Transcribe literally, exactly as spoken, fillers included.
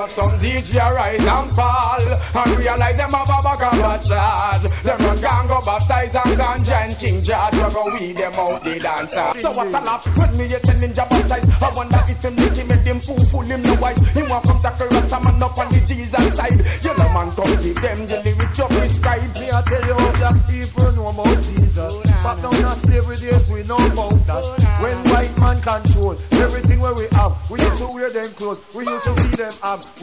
watch some D J rise and fall and realize them have a bag of a charge. Them run gang go baptize and ganja and King George. We go weed them out the dancer. So what a laugh when me a send ninja baptize. I wonder if him make him make them fool fool him no wise. He want come tackle Rasta man up on the Jesus side. You know man don't give them the lyrics you prescribe. Me I tell you how black people know about Jesus. But now not every day we know about that. When white man control everything where we have, we used to wear them clothes, we used to see them have.